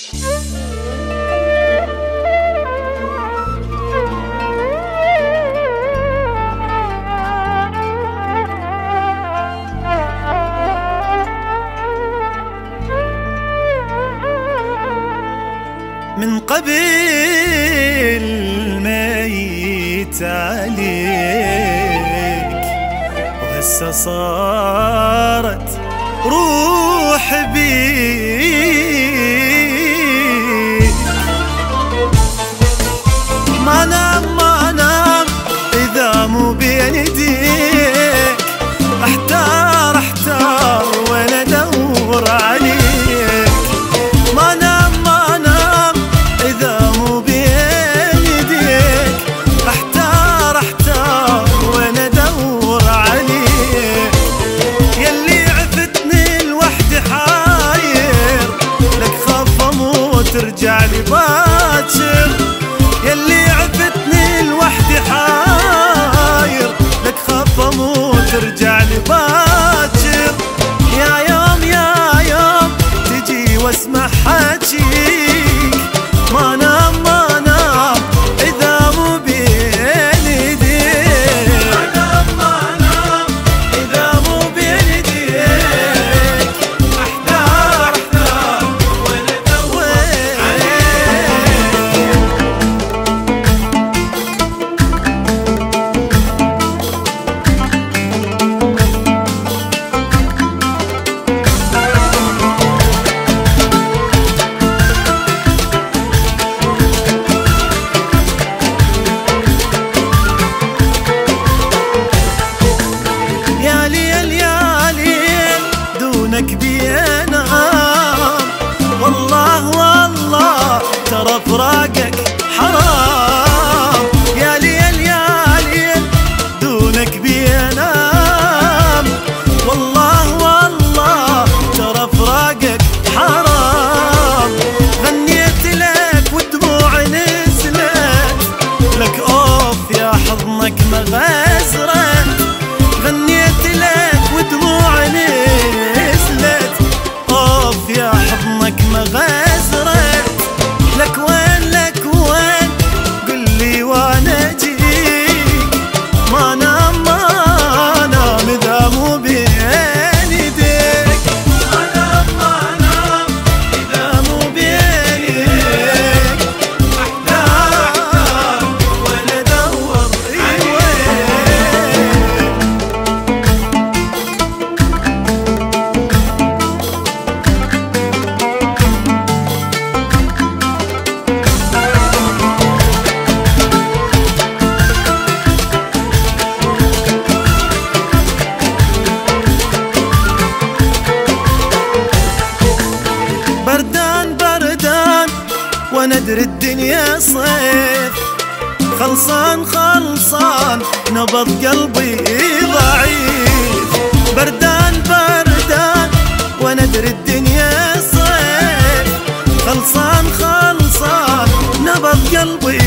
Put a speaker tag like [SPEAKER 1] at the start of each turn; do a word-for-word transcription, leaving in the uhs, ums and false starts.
[SPEAKER 1] من قبل ميت عليك وهسه صارت روح بيك. ما نام ما نام إذا مو بين يديك، احتار احتار وانا ادور عليك. ما نام ما نام إذا مو بين يديك، احتار احتار وانا ادور عليك. يلي عفتني لوحدي حاير، لك خاف اموت ارجع لي باكر. يلي عفتني لوحدي حاير، لك خاف اموت ارجع لي باكر. يا يوم يا يوم تجي واسمع حاجيك. ما نام ما نام إذا مو بين يديك، ما نام ما نام إذا مو بين يديك. احتار احتار وانا ادور بينام. والله والله ترى فراقك حرام. يا ليل يا ليل دونك بينام. والله والله ترى فراقك حرام. غنيت لك والدموع نزلت، لك اوف يا حضنك مغازرة. غنيت لك ودموع نزلت، اوف يا حضنك مغازرة. لك وين لك وين قل لي وانا اجيك. ما نام ما نام اذا مو بين يديك. ما نام ما نام اذا مو بين يديك. احتار احتار وانا ادور وندري الدنيا صيف. خلصان خلصان نبض قلبي ضعيف. بردان بردان وندري الدنيا صيف. خلصان خلصان نبض قلبي